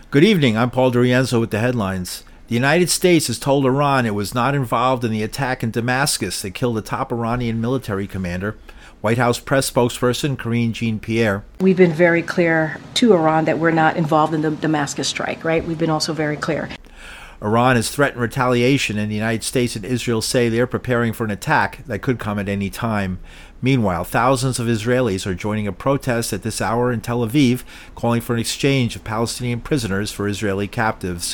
Good evening. I'm Paul D'Arienzo with the headlines. The United States has told Iran it was not involved in the attack in Damascus that killed a top Iranian military commander. White House press spokesperson Karine Jean-Pierre. We've been very clear to Iran that we're not involved in the Damascus strike, right? We've been also very clear. Iran has threatened retaliation, and the United States and Israel say they're preparing for an attack that could come at any time. Meanwhile, thousands of Israelis are joining a protest at this hour in Tel Aviv, calling for an exchange of Palestinian prisoners for Israeli captives.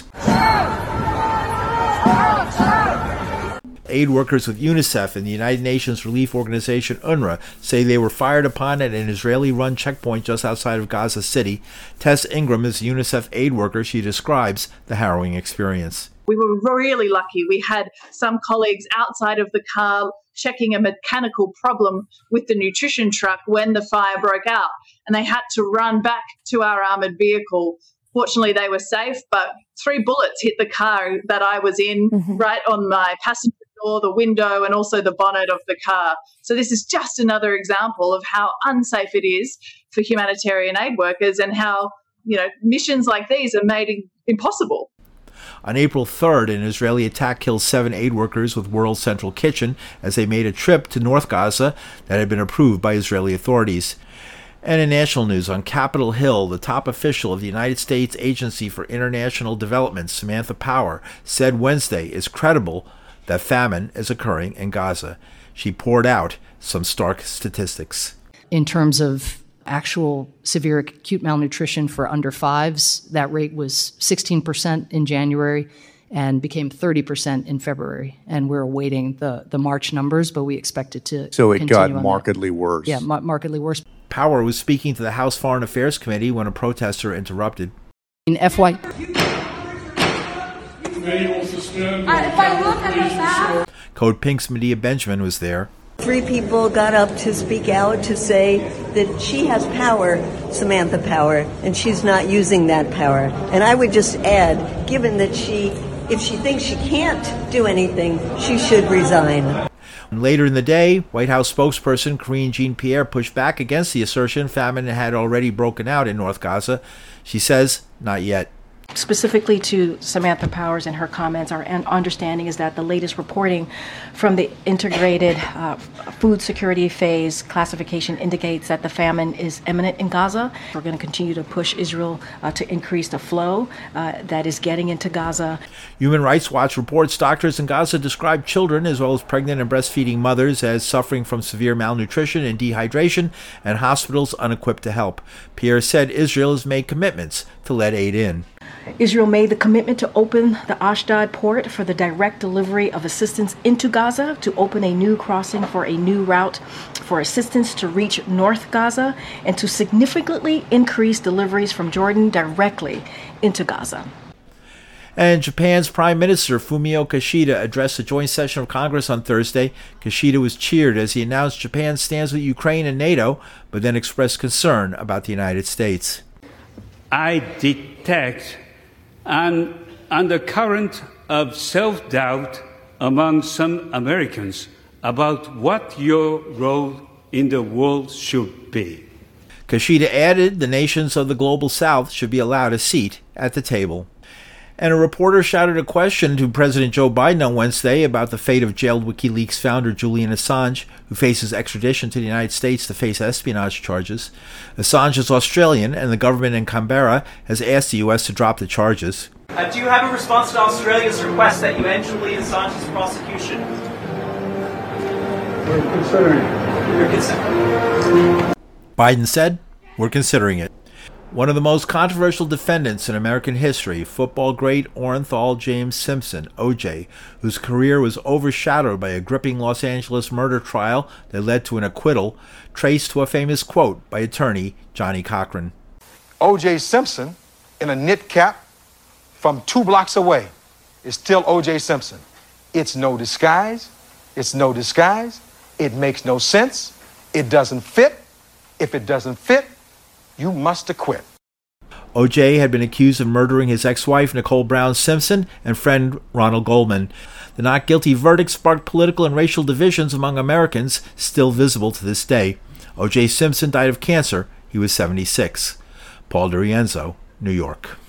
Aid workers with UNICEF and the United Nations relief organization UNRWA say they were fired upon at an Israeli-run checkpoint just outside of Gaza City. Tess Ingram is a UNICEF aid worker. She describes the harrowing experience. We were really lucky. We had some colleagues outside of the car checking a mechanical problem with the nutrition truck when the fire broke out, and they had to run back to our armoured vehicle. Fortunately, they were safe, but 3 bullets hit the car that I was in, right on my passenger door, the window, and also the bonnet of the car. So this is just another example of how unsafe it is for humanitarian aid workers and how, missions like these are made impossible. On April 3rd, an Israeli attack killed 7 aid workers with World Central Kitchen as they made a trip to North Gaza that had been approved by Israeli authorities. And in national news, on Capitol Hill, the top official of the United States Agency for International Development, Samantha Power, said Wednesday it's credible that famine is occurring in Gaza. She poured out some stark statistics. In terms of actual severe acute malnutrition for under 5s, that rate was 16% in January and became 30% in February. And we're awaiting the March numbers, but we expect it to So it continue got on markedly that. worse. Yeah, markedly worse. Power was speaking to the House Foreign Affairs Committee when a protester interrupted. In FY... Code Pink's Medea Benjamin was there. 3 people got up to speak out to say that she has power, Samantha Power, and she's not using that power. And I would just add, given that if she thinks she can't do anything, she should resign. Later in the day, White House spokesperson Karine Jean-Pierre pushed back against the assertion famine had already broken out in North Gaza. She says, not yet. Specifically to Samantha Powers and her comments, our understanding is that the latest reporting from the integrated food security phase classification indicates that the famine is imminent in Gaza. We're going to continue to push Israel to increase the flow that is getting into Gaza. Human Rights Watch reports doctors in Gaza describe children as well as pregnant and breastfeeding mothers as suffering from severe malnutrition and dehydration, and hospitals unequipped to help. Pierre said Israel has made commitments to let aid in. Israel made the commitment to open the Ashdod port for the direct delivery of assistance into Gaza, to open a new crossing for a new route for assistance to reach North Gaza, and to significantly increase deliveries from Jordan directly into Gaza. And Japan's Prime Minister Fumio Kishida addressed a joint session of Congress on Thursday. Kishida was cheered as he announced Japan stands with Ukraine and NATO, but then expressed concern about the United States. I detect an undercurrent of self-doubt among some Americans about what your role in the world should be. Kishida added the nations of the global south should be allowed a seat at the table. And a reporter shouted a question to President Joe Biden on Wednesday about the fate of jailed WikiLeaks founder Julian Assange, who faces extradition to the United States to face espionage charges. Assange is Australian, and the government in Canberra has asked the U.S. to drop the charges. Do you have a response to Australia's request that you end Julian Assange's prosecution? We're considering it. You're considering. Biden said, "We're considering it." One of the most controversial defendants in American history, football great Orenthal James Simpson, O.J., whose career was overshadowed by a gripping Los Angeles murder trial that led to an acquittal, traced to a famous quote by attorney Johnny Cochran. O.J. Simpson, in a knit cap from 2 blocks away, is still O.J. Simpson. It's no disguise. It's no disguise. It makes no sense. It doesn't fit. If it doesn't fit, you must acquit. O.J. had been accused of murdering his ex-wife, Nicole Brown Simpson, and friend Ronald Goldman. The not guilty verdict sparked political and racial divisions among Americans, still visible to this day. O.J. Simpson died of cancer. He was 76. Paul D'Arienzo, New York.